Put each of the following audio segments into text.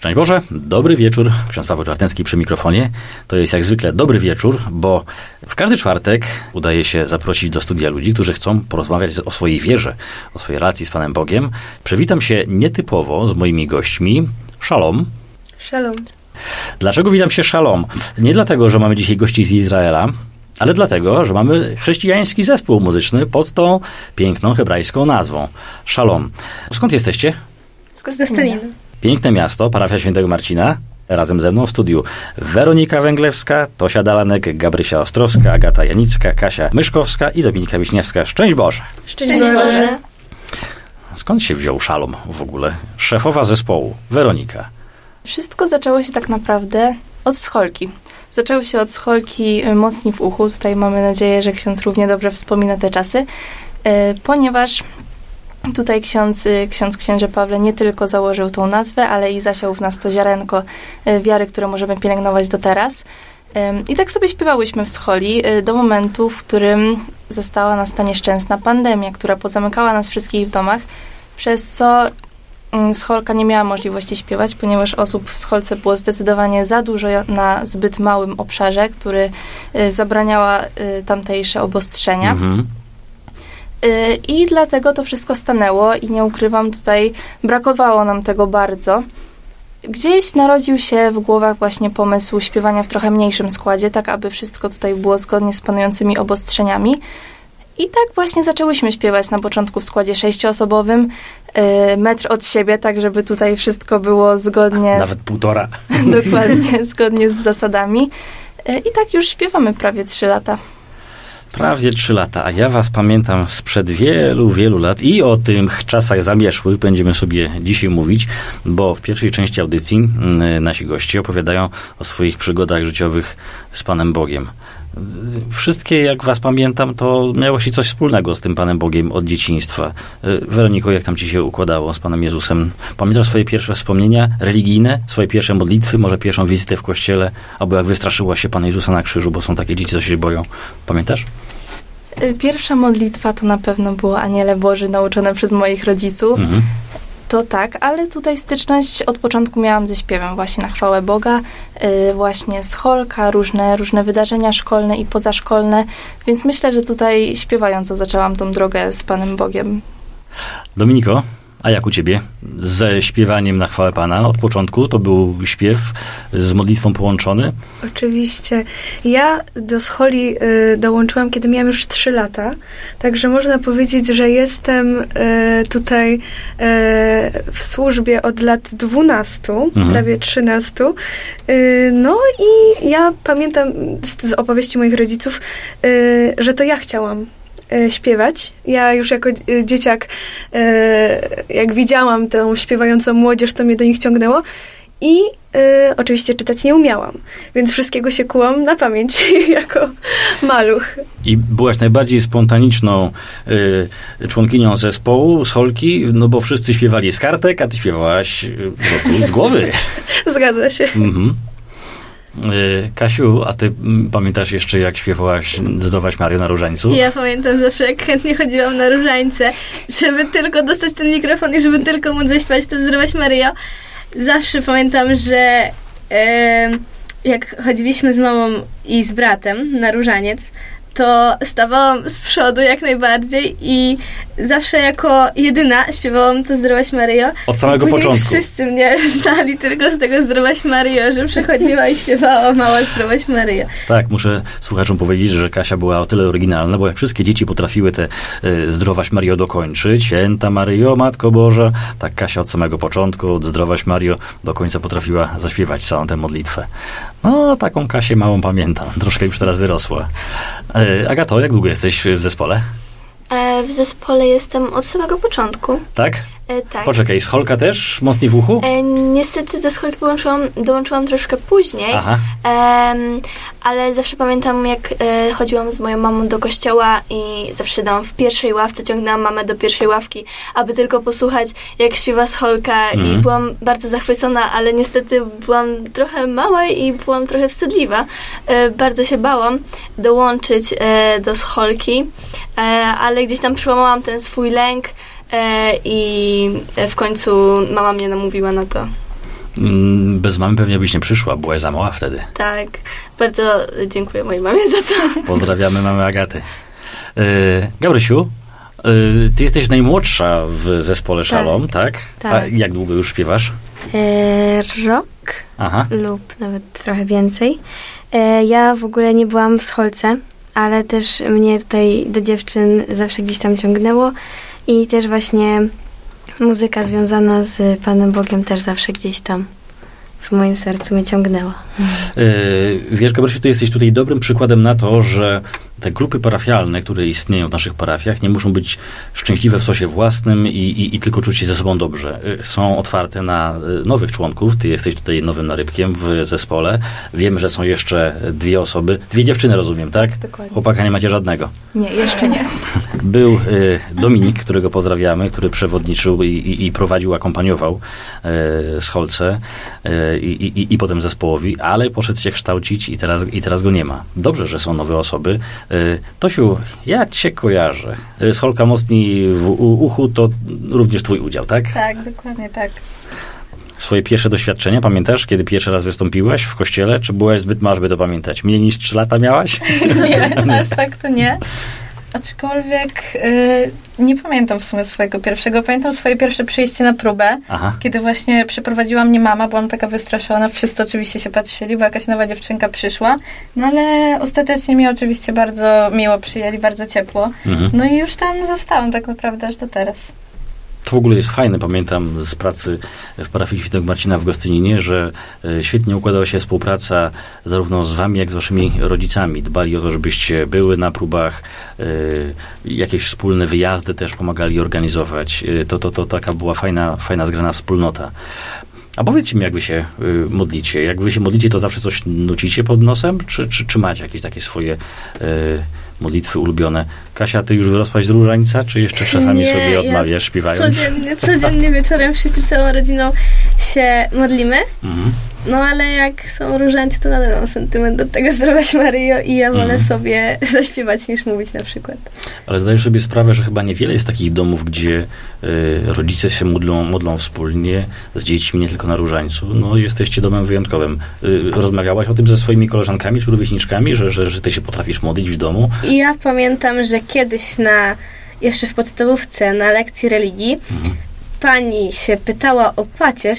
Szczęść Boże, dobry wieczór. Ksiądz Paweł Czartęcki przy mikrofonie. To jest jak zwykle dobry wieczór, bo w każdy czwartek udaje się zaprosić do studia ludzi, którzy chcą porozmawiać o swojej wierze, o swojej relacji z Panem Bogiem. Przywitam się nietypowo z moimi gośćmi. Szalom. Szalom. Dlaczego witam się szalom? Nie dlatego, że mamy dzisiaj gości z Izraela, ale dlatego, że mamy chrześcijański zespół muzyczny pod tą piękną hebrajską nazwą. Szalom. Skąd jesteście? Z Konstantynina. Piękne miasto, parafia Świętego Marcina. Razem ze mną w studiu Weronika Węglewska, Tosia Dalanek, Gabrysia Ostrowska, Agata Janicka, Kasia Myszkowska i Dominika Wiśniewska. Szczęść Boże! Szczęść Boże! Skąd się wziął Szalom w ogóle? Szefowa zespołu, Weronika. Wszystko zaczęło się tak naprawdę od scholki. Zaczęło się od scholki Mocni w uchu. Tutaj mamy nadzieję, że ksiądz równie dobrze wspomina te czasy, ponieważ tutaj księże Pawle nie tylko założył tą nazwę, ale i zasiał w nas to ziarenko wiary, które możemy pielęgnować do teraz. I tak sobie śpiewałyśmy w scholi do momentu, w którym zastała nas ta nieszczęsna pandemia, która pozamykała nas wszystkich w domach, przez co scholka nie miała możliwości śpiewać, ponieważ osób w scholce było zdecydowanie za dużo na zbyt małym obszarze, który zabraniała tamtejsze obostrzenia. Mhm. I dlatego to wszystko stanęło i nie ukrywam, tutaj brakowało nam tego bardzo. Gdzieś narodził się w głowach właśnie pomysł śpiewania w trochę mniejszym składzie, tak aby wszystko tutaj było zgodnie z panującymi obostrzeniami. I tak właśnie zaczęłyśmy śpiewać na początku w składzie 6-osobowym, metr od siebie, tak żeby tutaj wszystko było zgodnie... Nawet 1,5. Dokładnie, zgodnie z zasadami. I tak już śpiewamy prawie 3 lata. Prawie 3 lata, a ja was pamiętam sprzed wielu, wielu lat i o tych czasach zamierzchłych będziemy sobie dzisiaj mówić, bo w pierwszej części audycji nasi goście opowiadają o swoich przygodach życiowych z Panem Bogiem. Wszystkie, jak was pamiętam, to miało się coś wspólnego z tym Panem Bogiem od dzieciństwa. Weroniko, jak tam ci się układało z Panem Jezusem? Pamiętasz swoje pierwsze wspomnienia religijne? Swoje pierwsze modlitwy? Może pierwszą wizytę w kościele? Albo jak wystraszyła się Pana Jezusa na krzyżu, bo są takie dzieci, co się boją. Pamiętasz? Pierwsza modlitwa to na pewno było Aniele Boży nauczone przez moich rodziców. Mhm. To tak, ale tutaj styczność od początku miałam ze śpiewem właśnie na chwałę Boga, właśnie scholka, różne wydarzenia szkolne i pozaszkolne, więc myślę, że tutaj śpiewająco zaczęłam tą drogę z Panem Bogiem. Dominiko, a jak u ciebie? Ze śpiewaniem na chwałę Pana od początku to był śpiew z modlitwą połączony? Oczywiście. Ja do scholi dołączyłam, kiedy miałam już 3 lata, także można powiedzieć, że jestem tutaj w służbie od lat 12, prawie 13. No i ja pamiętam z opowieści moich rodziców, że to ja chciałam śpiewać. Ja już jako dzieciak, jak widziałam tę śpiewającą młodzież, to mnie do nich ciągnęło i oczywiście czytać nie umiałam, więc wszystkiego się kułam na pamięć jako maluch. I byłaś najbardziej spontaniczną członkinią zespołu, scholki, no bo wszyscy śpiewali z kartek, a ty śpiewałaś z głowy. Zgadza się. Mhm. Kasiu, a ty pamiętasz jeszcze, jak śpiewałaś Zdrowaś Maryjo na różańcu? Ja pamiętam zawsze, jak chętnie chodziłam na różańce, żeby tylko dostać ten mikrofon i żeby tylko móc zaśpiewać to Zdrowaś Maryjo. Zawsze pamiętam, że jak chodziliśmy z mamą i z bratem na różaniec, to stawałam z przodu jak najbardziej i zawsze jako jedyna śpiewałam to Zdrowaś Maryjo. Od samego początku. Wszyscy mnie znali tylko z tego Zdrowaś Maryjo, że przychodziła i śpiewała mała Zdrowaś Maryjo. Tak, muszę słuchaczom powiedzieć, że Kasia była o tyle oryginalna, bo jak wszystkie dzieci potrafiły te Zdrowaś Maryjo dokończyć, Święta Maryjo, Matko Boża, tak Kasia od samego początku, od Zdrowaś Maryjo do końca potrafiła zaśpiewać całą tę modlitwę. No, taką Kasię małą pamiętam. Troszkę już teraz wyrosła. Agato, jak długo jesteś w zespole? W zespole jestem od samego początku. Tak? Tak. Poczekaj, scholka też? Mocni w uchu? Niestety do scholki dołączyłam troszkę później. Aha. Ale zawsze pamiętam, jak chodziłam z moją mamą do kościoła i zawsze siadałam w pierwszej ławce, ciągnęłam mamę do pierwszej ławki, aby tylko posłuchać, jak śpiewa scholka i byłam bardzo zachwycona, ale niestety byłam trochę mała i byłam trochę wstydliwa. Bardzo się bałam dołączyć do scholki, ale gdzieś tam przełamałam ten swój lęk i w końcu mama mnie namówiła na to. Bez mamy pewnie byś nie przyszła, byłaś za mała wtedy. Tak, bardzo dziękuję mojej mamie za to. Pozdrawiamy mamę Agaty. Gabrysiu, ty jesteś najmłodsza w zespole Szalom, tak? Tak. A jak długo już śpiewasz? Rok lub nawet trochę więcej. Ja w ogóle nie byłam w scholce, ale też mnie tutaj do dziewczyn zawsze gdzieś tam ciągnęło i też właśnie muzyka związana z Panem Bogiem też zawsze gdzieś tam w moim sercu mnie ciągnęła. Wiesz, Gabrysiu, ty jesteś tutaj dobrym przykładem na to, że te grupy parafialne, które istnieją w naszych parafiach, nie muszą być szczęśliwe w sosie własnym i tylko czuć się ze sobą dobrze. Są otwarte na nowych członków. Ty jesteś tutaj nowym narybkiem w zespole. Wiemy, że są jeszcze 2 osoby. 2 dziewczyny, rozumiem, tak? Dokładnie. Chłopaka nie macie żadnego. Nie, jeszcze nie. Był Dominik, którego pozdrawiamy, który przewodniczył i prowadził, akompaniował scholce i potem zespołowi, ale poszedł się kształcić i teraz go nie ma. Dobrze, że są nowe osoby. Tosiu, ja cię kojarzę. Scholka Mocni w uchu to również twój udział, tak? Tak, dokładnie tak. Swoje pierwsze doświadczenia, pamiętasz, kiedy pierwszy raz wystąpiłaś w kościele? Czy byłaś zbyt mała, żeby to pamiętać? Mniej niż 3 lata miałaś? Nie, aż tak to nie. Aczkolwiek nie pamiętam w sumie swojego pierwszego. Pamiętam swoje pierwsze przyjście na próbę, kiedy właśnie przyprowadziła mnie mama. Byłam taka wystraszona. Wszyscy oczywiście się patrzyli, bo jakaś nowa dziewczynka przyszła. No ale ostatecznie mnie oczywiście bardzo miło przyjęli, bardzo ciepło. No i już tam zostałam tak naprawdę aż do teraz. To w ogóle jest fajne, pamiętam z pracy w parafii Świętego Marcina w Gostyninie, że świetnie układała się współpraca zarówno z wami, jak z waszymi rodzicami. Dbali o to, żebyście były na próbach, jakieś wspólne wyjazdy też pomagali organizować. To taka była fajna zgrana wspólnota. A powiedzcie mi, jak wy się modlicie. Jak wy się modlicie, to zawsze coś nucicie pod nosem? Czy macie jakieś takie swoje modlitwy ulubione? Kasia, ty już wyrosłaś z różańca, czy jeszcze czasami sobie odmawiasz, śpiewając? Codziennie wieczorem wszyscy całą rodziną się modlimy. No ale jak są różańce, to nadal mam sentyment do tego Zdrowaś Maryjo i ja wolę sobie zaśpiewać niż mówić na przykład. Ale zdajesz sobie sprawę, że chyba niewiele jest takich domów, gdzie rodzice się modlą wspólnie z dziećmi, nie tylko na różańcu. No jesteście domem wyjątkowym. Rozmawiałaś o tym ze swoimi koleżankami czy rówieśniczkami, że ty się potrafisz modlić w domu? I ja pamiętam, że kiedyś jeszcze w podstawówce na lekcji religii pani się pytała o pacierz,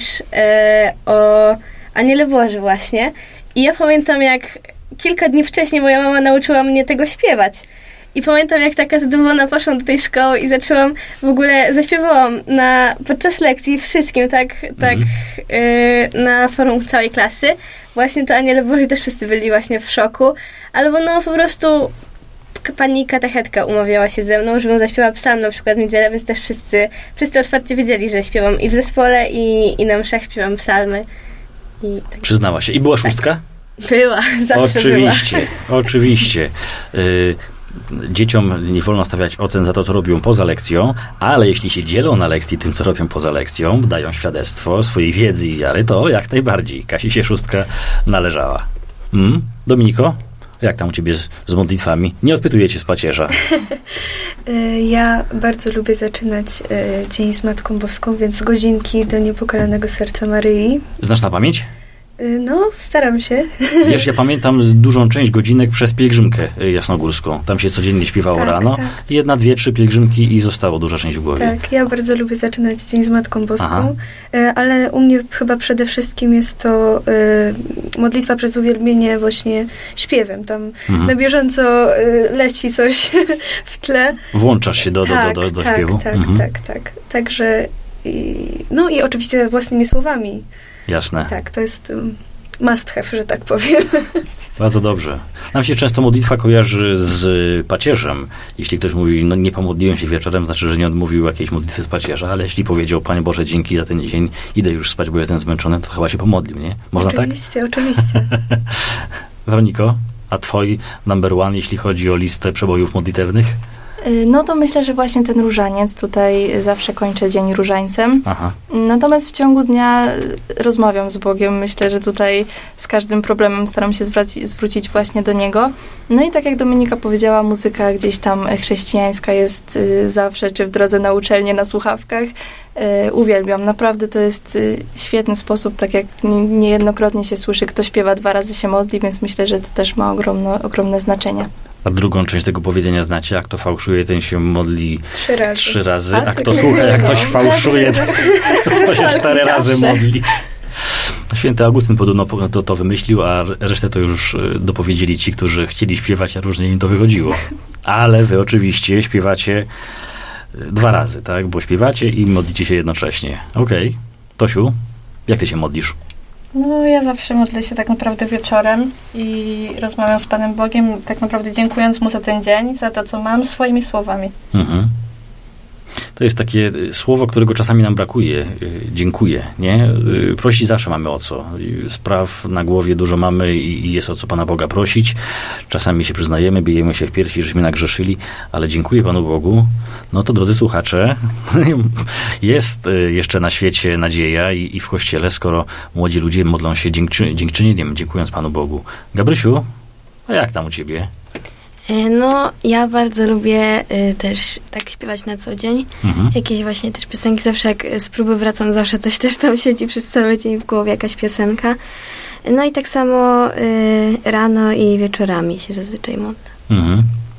o Aniele Boży właśnie. I ja pamiętam, jak kilka dni wcześniej moja mama nauczyła mnie tego śpiewać. I pamiętam, jak taka zadowolona poszłam do tej szkoły i zaśpiewałam podczas lekcji wszystkim, na forum całej klasy. Właśnie to Aniele Boży też wszyscy byli właśnie w szoku. Albo po prostu pani katechetka umawiała się ze mną, żebym zaśpiewała psalm na przykład w niedzielę, więc też wszyscy otwarcie wiedzieli, że śpiewam i w zespole, i na mszach śpiewam psalmy. Tak. Przyznała się. I była szóstka? Była, zawsze Oczywiście. Dzieciom nie wolno stawiać ocen za to, co robią poza lekcją, ale jeśli się dzielą na lekcji tym, co robią poza lekcją, dają świadectwo swojej wiedzy i wiary, to jak najbardziej. Kasi się szóstka należała. Dominiko? Jak tam u ciebie z modlitwami? Nie odpytuję cię z pacierza. Ja bardzo lubię zaczynać dzień z Matką Boską, więc godzinki do Niepokalanego Serca Maryi. Znasz na pamięć? No, staram się. Wiesz, ja pamiętam dużą część godzinek przez pielgrzymkę jasnogórską. Tam się codziennie śpiewało rano. Tak. 1, 2, 3 pielgrzymki i zostało duża część w głowie. Tak, ja bardzo lubię zaczynać dzień z Matką Boską, ale u mnie chyba przede wszystkim jest to modlitwa przez uwielbienie właśnie śpiewem. Tam na bieżąco leci coś w tle. Włączasz się do śpiewu? Tak. Także i oczywiście własnymi słowami. Jasne. Tak, to jest must have, że tak powiem. Bardzo dobrze. Nam się często modlitwa kojarzy z pacierzem. Jeśli ktoś mówi, nie pomodliłem się wieczorem, znaczy, że nie odmówił jakiejś modlitwy z pacierza, ale jeśli powiedział, Panie Boże, dzięki za ten dzień, idę już spać, bo jestem zmęczony, to chyba się pomodlił, nie? Można Oczywiście. Weroniko, a twoi number one, jeśli chodzi o listę przebojów modlitewnych? No to myślę, że właśnie ten różaniec, tutaj zawsze kończę dzień różańcem. Natomiast w ciągu dnia rozmawiam z Bogiem. Myślę, że tutaj z każdym problemem staram się zwrócić właśnie do Niego. No i tak jak Dominika powiedziała, muzyka gdzieś tam chrześcijańska jest zawsze, czy w drodze na uczelnię, na słuchawkach. Uwielbiam. Naprawdę to jest świetny sposób, tak jak niejednokrotnie się słyszy, kto śpiewa 2 razy się modli, więc myślę, że to też ma ogromne znaczenie. A drugą część tego powiedzenia znacie? Jak to fałszuje, ten się modli 3 razy. A kto słucha, jak ktoś fałszuje, to się 4 razy modli. Święty Augustyn podobno to wymyślił, a resztę to już dopowiedzieli ci, którzy chcieli śpiewać, a różnie im to wychodziło. Ale wy oczywiście śpiewacie 2 razy, tak? Bo śpiewacie i modlicie się jednocześnie. Okej. Tosiu, jak ty się modlisz? No, ja zawsze modlę się tak naprawdę wieczorem i rozmawiam z Panem Bogiem, tak naprawdę dziękując Mu za ten dzień, za to, co mam, swoimi słowami. Mhm. To jest takie słowo, którego czasami nam brakuje. Dziękuję, nie? Prosić zawsze mamy o co. Spraw na głowie dużo mamy i jest o co Pana Boga prosić. Czasami się przyznajemy, bijemy się w piersi, żeśmy nagrzeszyli, ale dziękuję Panu Bogu. No to, drodzy słuchacze, jest jeszcze na świecie nadzieja i w Kościele, skoro młodzi ludzie modlą się dziękczynieniem, dziękując Panu Bogu. Gabrysiu, a jak tam u ciebie? No, ja bardzo lubię też tak śpiewać na co dzień. Jakieś właśnie też piosenki. Zawsze jak z próby wracam, zawsze coś też tam siedzi przez cały dzień w głowie, jakaś piosenka. No i tak samo rano i wieczorami się zazwyczaj modlę.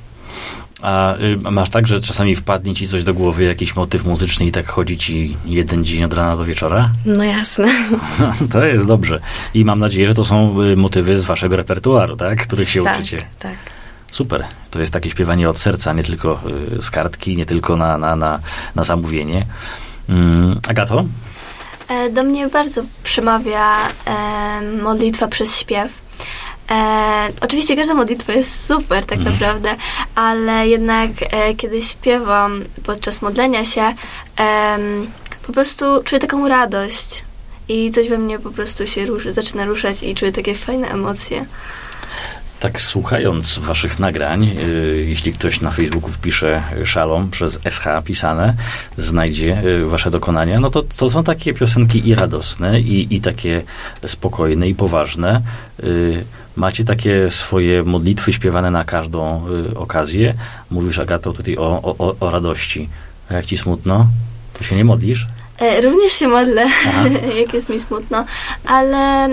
A masz tak, że czasami wpadnie ci coś do głowy, jakiś motyw muzyczny i tak chodzi ci jeden dzień od rana do wieczora? No jasne. To jest dobrze. I mam nadzieję, że to są motywy z waszego repertuaru, tak? Których się uczycie. Tak. Super. To jest takie śpiewanie od serca, nie tylko z kartki, nie tylko na zamówienie. Agato? Do mnie bardzo przemawia modlitwa przez śpiew. Oczywiście każda modlitwa jest super tak naprawdę, ale jednak kiedy śpiewam podczas modlenia się, po prostu czuję taką radość i coś we mnie po prostu się zaczyna ruszać i czuję takie fajne emocje. Tak słuchając waszych nagrań, jeśli ktoś na Facebooku wpisze Szalom przez SH pisane, znajdzie wasze dokonania, no to są takie piosenki i radosne, i takie spokojne, i poważne. Macie takie swoje modlitwy śpiewane na każdą okazję. Mówisz, Agato, tutaj o radości. A jak ci smutno, to się nie modlisz? Również się modlę, jak jest mi smutno, ale...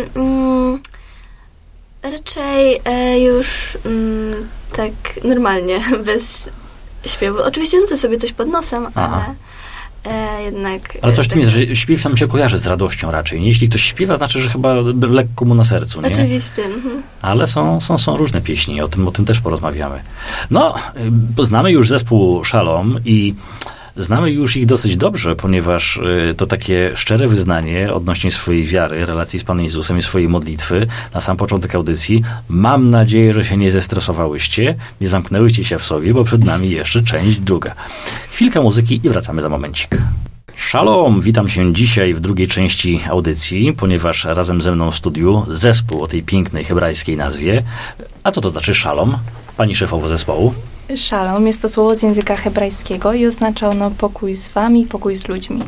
Raczej już tak normalnie, bez śpiewu. Oczywiście nucę sobie coś pod nosem, ale jednak... Ale coś w tym jest, że śpiew nam się kojarzy z radością raczej, nie? Jeśli ktoś śpiewa, znaczy, że chyba lekko mu na sercu, nie? Oczywiście. Ale są różne pieśni, o tym też porozmawiamy. No, znamy już zespół Szalom i znamy już ich dosyć dobrze, ponieważ to takie szczere wyznanie odnośnie swojej wiary, relacji z Panem Jezusem i swojej modlitwy na sam początek audycji. Mam nadzieję, że się nie zestresowałyście, nie zamknęłyście się w sobie, bo przed nami jeszcze część druga. Chwilka muzyki i wracamy za momencik. Szalom! Witam się dzisiaj w drugiej części audycji, ponieważ razem ze mną w studiu zespół o tej pięknej hebrajskiej nazwie. A co to znaczy szalom? Pani szefowo zespołu? Szalom jest to słowo z języka hebrajskiego i oznacza ono pokój z wami, pokój z ludźmi.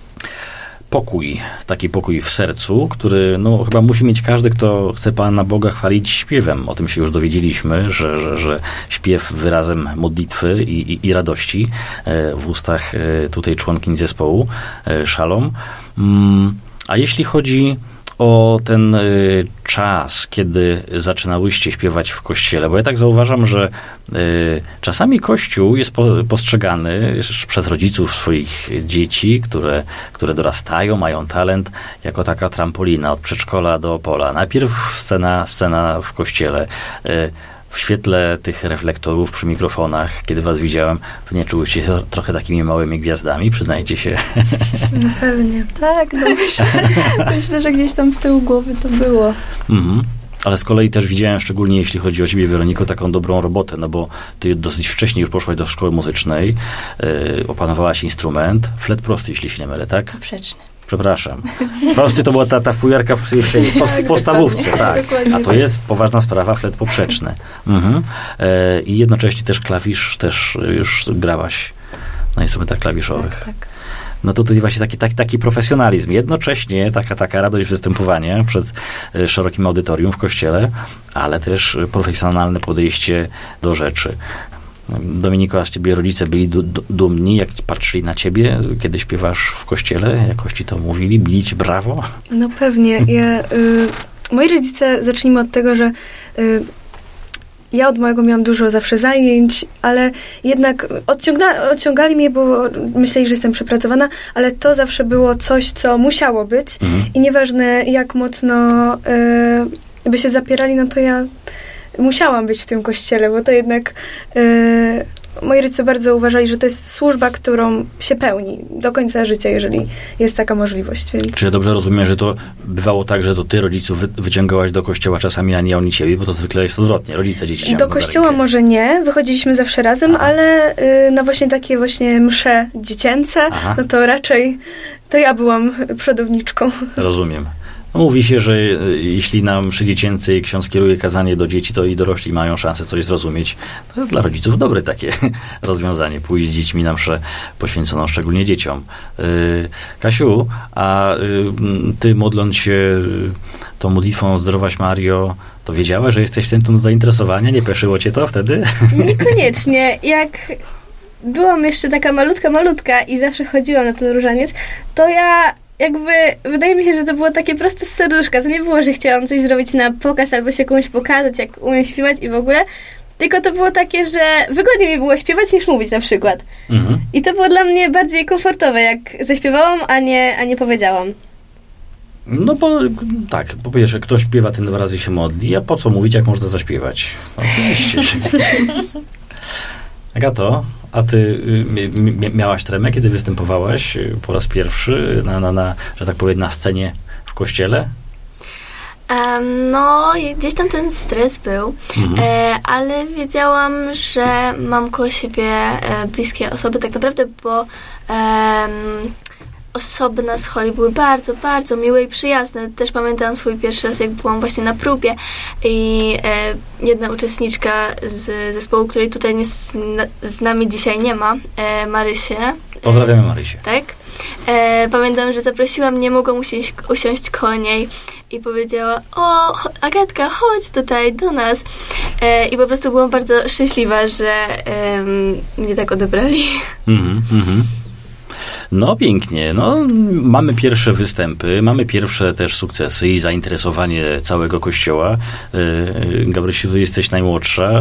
Pokój, taki pokój w sercu, który chyba musi mieć każdy, kto chce Pana Boga chwalić śpiewem. O tym się już dowiedzieliśmy, że śpiew wyrazem modlitwy i radości w ustach tutaj członkiń zespołu Szalom. A jeśli chodzi o ten czas, kiedy zaczynałyście śpiewać w kościele, bo ja tak zauważam, że czasami Kościół jest postrzegany przez rodziców swoich dzieci, które dorastają, mają talent, jako taka trampolina od przedszkola do pola. Najpierw scena w kościele. W świetle tych reflektorów przy mikrofonach, kiedy was widziałem, nie czułyście się trochę takimi małymi gwiazdami? Przyznajcie się. No pewnie. Tak, myślę, że gdzieś tam z tyłu głowy to było. Ale z kolei też widziałem, szczególnie jeśli chodzi o ciebie, Weroniko, taką dobrą robotę, bo ty dosyć wcześnie już poszłaś do szkoły muzycznej, opanowałaś instrument, flet prosty, jeśli się nie mylę, tak? Poprzeczny. Przepraszam. Prosty to była ta fujarka w podstawówce, tak. A to jest poważna sprawa, flet poprzeczny. I jednocześnie też klawisz, też już grałaś na instrumentach klawiszowych. Tak. No to tutaj właśnie taki profesjonalizm. Jednocześnie taka radość występowania przed szerokim audytorium w kościele, ale też profesjonalne podejście do rzeczy. Dominiko, a z ciebie rodzice byli dumni, jak patrzyli na ciebie, kiedy śpiewasz w kościele? Jakoś ci to mówili? Bili ci brawo? No pewnie. Moi rodzice, zacznijmy od tego, że ja od małego miałam dużo zawsze zajęć, ale jednak odciągali mnie, bo myśleli, że jestem przepracowana, ale to zawsze było coś, co musiało być i nieważne jak mocno by się zapierali, no to ja musiałam być w tym kościele, bo to jednak moi rodzice bardzo uważali, że to jest służba, którą się pełni do końca życia, jeżeli jest taka możliwość. Więc... Czy ja dobrze rozumiem, że to bywało tak, że to ty rodziców wyciągałaś do kościoła czasami, a nie oni ciebie, bo to zwykle jest odwrotnie. Rodzice dzieci do kościoła może nie, wychodziliśmy zawsze razem, ale na właśnie takie właśnie msze dziecięce, no to raczej to ja byłam przodowniczką. Rozumiem. No, mówi się, że jeśli na mszy dziecięcej ksiądz kieruje kazanie do dzieci, to i dorośli mają szansę coś zrozumieć. To jest dla rodziców dobre takie rozwiązanie, pójść z dziećmi na mszę poświęconą szczególnie dzieciom. Kasiu, a ty modląc się tą modlitwą Zdrowaś Mario, to wiedziałaś, że jesteś w centrum zainteresowania? Nie peszyło cię to wtedy? Niekoniecznie. Jak byłam jeszcze taka malutka i zawsze chodziłam na ten różaniec, to ja jakby, wydaje mi się, że to było takie proste z serduszka. To nie było, że chciałam coś zrobić na pokaz albo się komuś pokazać, jak umiem śpiewać i w ogóle. Tylko to było takie, że wygodniej mi było śpiewać niż mówić na przykład. I to było dla mnie bardziej komfortowe, jak zaśpiewałam, a nie powiedziałam. No bo tak, po pierwsze, kto śpiewa, ten 2 razy się modli, a po co mówić, jak można zaśpiewać? No, oczywiście. Agato, a ty miałaś tremę, kiedy występowałaś po raz pierwszy że tak powiem, na scenie w kościele? No, gdzieś tam ten stres był, ale wiedziałam, że mam koło siebie bliskie osoby tak naprawdę, bo osoby na scholi były bardzo, bardzo miłe i przyjazne. Też pamiętam swój pierwszy raz, jak byłam właśnie na próbie i jedna uczestniczka z zespołu, której tutaj z nami dzisiaj nie ma, Marysię. Pozdrawiamy Marysię. Tak. Pamiętam, że zaprosiła mnie, mogłam usiąść koło niej i powiedziała: o, Agatka, chodź tutaj do nas. I po prostu byłam bardzo szczęśliwa, że mnie tak odebrali. No pięknie, no mamy pierwsze występy, mamy pierwsze też sukcesy i zainteresowanie całego kościoła. Gabrysiu, ty jesteś najmłodsza,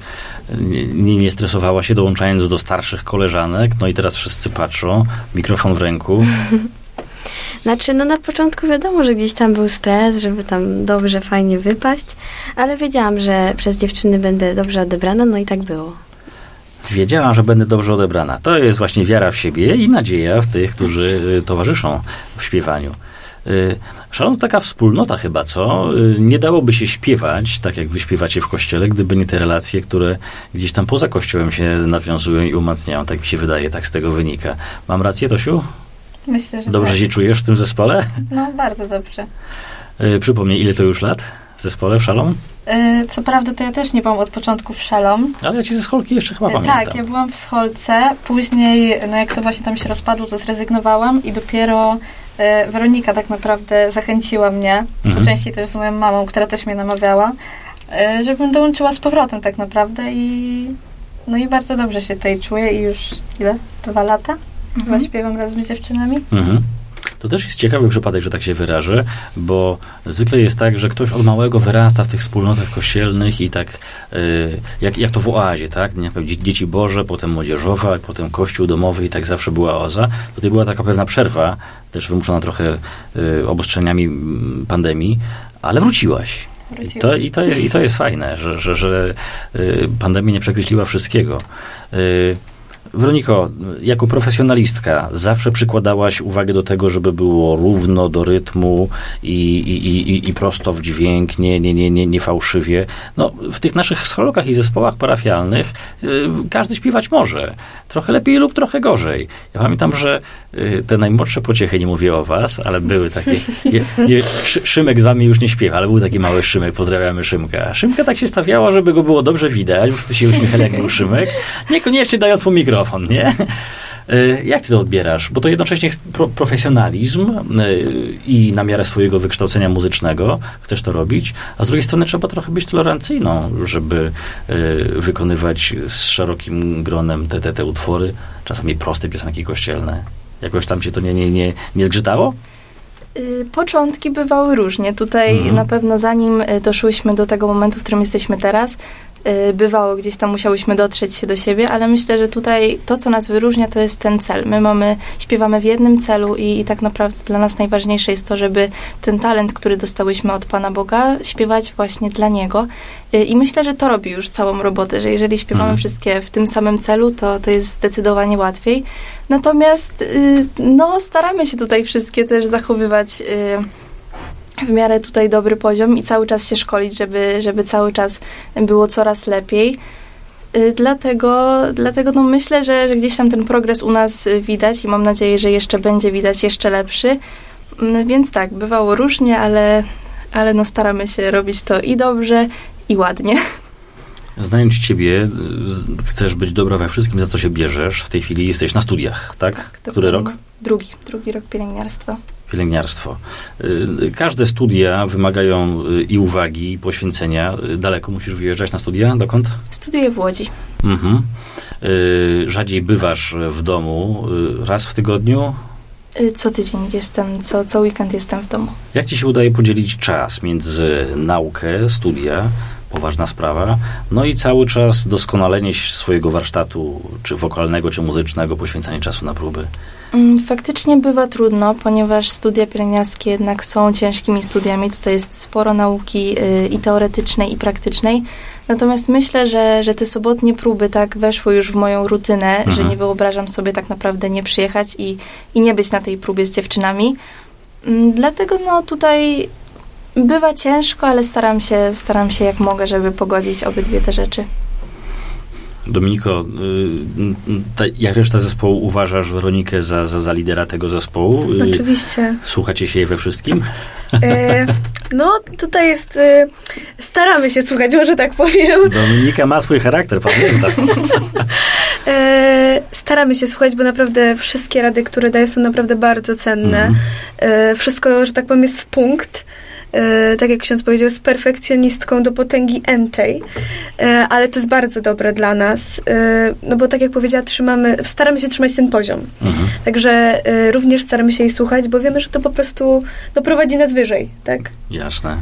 nie stresowała się dołączając do starszych koleżanek, no i teraz wszyscy patrzą, mikrofon w ręku. Znaczy, no na początku wiadomo, że gdzieś tam był stres, żeby tam dobrze, fajnie wypaść, ale wiedziałam, że przez dziewczyny będę dobrze odebrana, no i tak było. Wiedziałam, że będę dobrze odebrana. To jest właśnie wiara w siebie i nadzieja w tych, którzy towarzyszą w śpiewaniu. Szalona taka wspólnota chyba, co? Nie dałoby się śpiewać, tak jak wy śpiewacie w kościele, gdyby nie te relacje, które gdzieś tam poza kościołem się nawiązują i umacniają. Tak mi się wydaje, tak z tego wynika. Mam rację, Tosiu? Myślę, że dobrze tak. się czujesz w tym zespole? No, bardzo dobrze. Przypomnij, ile to już lat w zespole, w Szalom? Co prawda, to ja też nie byłam od początku w Szalom. Ale ja ci ze Scholki jeszcze chyba pamiętam. Tak, ja byłam w Scholce. Później, no jak to właśnie tam się rozpadło, to zrezygnowałam i dopiero Weronika tak naprawdę zachęciła mnie, po części też z moją mamą, która też mnie namawiała, żebym dołączyła z powrotem tak naprawdę i bardzo dobrze się tutaj czuję i już 2 lata chyba śpiewam razem z dziewczynami. To też jest ciekawy przypadek, że tak się wyrażę, bo zwykle jest tak, że ktoś od małego wyrasta w tych wspólnotach kościelnych i tak, jak to w oazie, tak? Dzieci Boże, potem młodzieżowa, potem kościół domowy i tak zawsze była oaza. Tutaj była taka pewna przerwa, też wymuszona trochę obostrzeniami pandemii, ale wróciłaś. I to jest fajne, że pandemia nie przekreśliła wszystkiego. Weroniko, jako profesjonalistka zawsze przykładałaś uwagę do tego, żeby było równo do rytmu i prosto w dźwięk, nie fałszywie. No, w tych naszych scholokach i zespołach parafialnych każdy śpiewać może. Trochę lepiej lub trochę gorzej. Ja pamiętam, że te najmłodsze pociechy, nie mówię o was, ale były takie... Szymek z wami już nie śpiewa, ale był taki mały Szymek, pozdrawiamy Szymka. Szymka tak się stawiała, żeby go było dobrze widać, bo wszyscy się uśmiechali, jak był Szymek. Niekoniecznie dając mu mikrofon, nie? Jak ty to odbierasz? Bo to jednocześnie profesjonalizm i na miarę swojego wykształcenia muzycznego chcesz to robić, a z drugiej strony trzeba trochę być tolerancyjną, żeby wykonywać z szerokim gronem te utwory, czasami proste piosenki kościelne. Jakoś tam cię to nie zgrzytało? Początki bywały różnie. Tutaj na pewno zanim doszłyśmy do tego momentu, w którym jesteśmy teraz, bywało gdzieś tam musiałyśmy dotrzeć się do siebie, ale myślę, że tutaj to, co nas wyróżnia, to jest ten cel. My śpiewamy w jednym celu i tak naprawdę dla nas najważniejsze jest to, żeby ten talent, który dostałyśmy od Pana Boga, śpiewać właśnie dla Niego. I myślę, że to robi już całą robotę, że jeżeli śpiewamy wszystkie w tym samym celu, to jest zdecydowanie łatwiej. Natomiast staramy się tutaj wszystkie też zachowywać w miarę tutaj dobry poziom i cały czas się szkolić, żeby cały czas było coraz lepiej. Dlatego myślę, że gdzieś tam ten progres u nas widać i mam nadzieję, że jeszcze będzie widać jeszcze lepszy. Więc tak, bywało różnie, ale staramy się robić to i dobrze, i ładnie. Znając ciebie, chcesz być dobra we wszystkim, za co się bierzesz. W tej chwili jesteś na studiach, tak? Który rok? Drugi rok pielęgniarstwa. Pielęgniarstwo. Każde studia wymagają i uwagi, i poświęcenia. Daleko musisz wyjeżdżać na studia? Dokąd? Studiuję w Łodzi. Rzadziej bywasz w domu raz w tygodniu? Co tydzień jestem, co weekend jestem w domu. Jak ci się udaje podzielić czas między naukę, studia, poważna sprawa, no i cały czas doskonalenie swojego warsztatu, czy wokalnego, czy muzycznego, poświęcanie czasu na próby? Faktycznie bywa trudno, ponieważ studia pielęgniarskie jednak są ciężkimi studiami. Tutaj jest sporo nauki i teoretycznej, i praktycznej. Natomiast myślę, że te sobotnie próby tak weszły już w moją rutynę, że nie wyobrażam sobie tak naprawdę nie przyjechać i nie być na tej próbie z dziewczynami. Dlatego tutaj bywa ciężko, ale staram się jak mogę, żeby pogodzić obydwie te rzeczy. Dominiko, jak reszta zespołu uważasz Weronikę za lidera tego zespołu? Oczywiście. Słuchacie się jej we wszystkim? Tutaj jest... staramy się słuchać, może tak powiem. Dominika ma swój charakter, pamiętam. Staramy się słuchać, bo naprawdę wszystkie rady, które daje, są naprawdę bardzo cenne. Wszystko, że tak powiem, jest w punkt. Tak jak ksiądz powiedział, z perfekcjonistką do potęgi entej, ale to jest bardzo dobre dla nas, bo tak jak powiedziała, staramy się trzymać ten poziom. Także również staramy się jej słuchać, bo wiemy, że to po prostu prowadzi nas wyżej, tak? Jasne.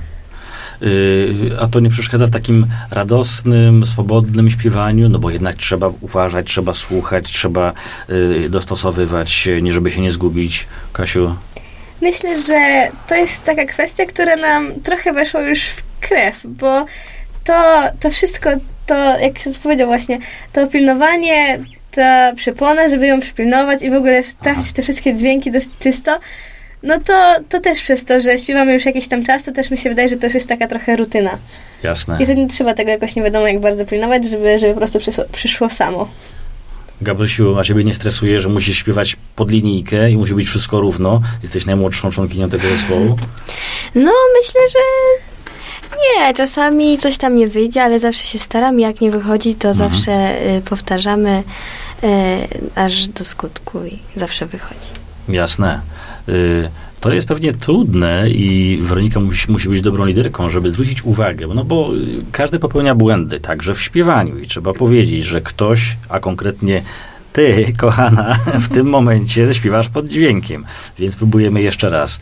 A to nie przeszkadza w takim radosnym, swobodnym śpiewaniu? No bo jednak trzeba uważać, trzeba słuchać, trzeba dostosowywać, żeby się nie zgubić. Kasiu? Myślę, że to jest taka kwestia, która nam trochę weszła już w krew, bo to wszystko, jak się powiedział właśnie, to pilnowanie, ta przepona, żeby ją przypilnować i w ogóle trafić w te wszystkie dźwięki dosyć czysto, to też przez to, że śpiewamy już jakiś tam czas, to też mi się wydaje, że to już jest taka trochę rutyna. Jasne. I że nie trzeba tego jakoś nie wiadomo jak bardzo pilnować, żeby po prostu przyszło samo. Gabrysiu, a ciebie nie stresuje, że musisz śpiewać pod linijkę i musi być wszystko równo? Jesteś najmłodszą członkinią tego zespołu? Myślę, że nie. Czasami coś tam nie wyjdzie, ale zawsze się staram. Jak nie wychodzi, to zawsze powtarzamy aż do skutku i zawsze wychodzi. Jasne. To jest pewnie trudne i Weronika musi być dobrą liderką, żeby zwrócić uwagę, bo każdy popełnia błędy, także w śpiewaniu i trzeba powiedzieć, że ktoś, a konkretnie ty, kochana, w tym momencie śpiewasz pod dźwiękiem, więc próbujemy jeszcze raz.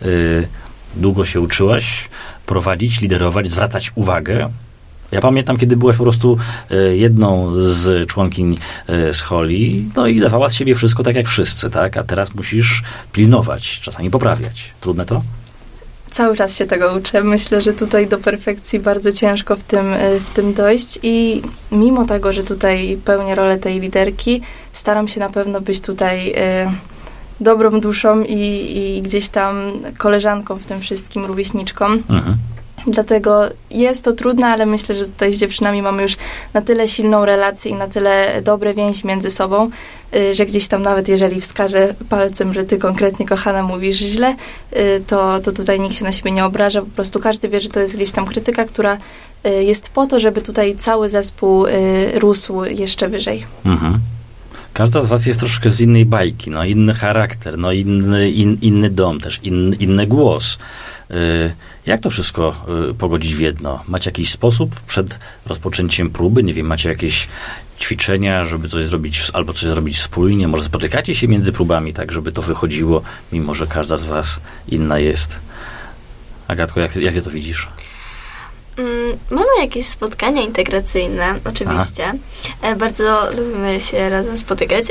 Długo się uczyłaś prowadzić, liderować, zwracać uwagę? Ja pamiętam, kiedy byłaś po prostu jedną z członkiń Scholi, i dawała z siebie wszystko tak jak wszyscy, tak? A teraz musisz pilnować, czasami poprawiać. Trudne to? Cały czas się tego uczę. Myślę, że tutaj do perfekcji bardzo ciężko w tym dojść i mimo tego, że tutaj pełnię rolę tej liderki, staram się na pewno być tutaj dobrą duszą i gdzieś tam koleżanką w tym wszystkim, rówieśniczką. Dlatego jest to trudne, ale myślę, że tutaj z dziewczynami mamy już na tyle silną relację i na tyle dobre więzi między sobą, że gdzieś tam nawet jeżeli wskażę palcem, że ty konkretnie, kochana, mówisz źle, to tutaj nikt się na siebie nie obraża. Po prostu każdy wie, że to jest gdzieś tam krytyka, która jest po to, żeby tutaj cały zespół rósł jeszcze wyżej. Każda z was jest troszkę z innej bajki, no inny charakter, no inny dom też, inny głos. Jak to wszystko pogodzić w jedno? Macie jakiś sposób przed rozpoczęciem próby? Nie wiem, macie jakieś ćwiczenia, żeby coś zrobić, albo coś zrobić wspólnie? Może spotykacie się między próbami, tak, żeby to wychodziło, mimo że każda z was inna jest? Agatko, jak ty to widzisz? Mamy jakieś spotkania integracyjne, oczywiście. Bardzo lubimy się razem spotykać.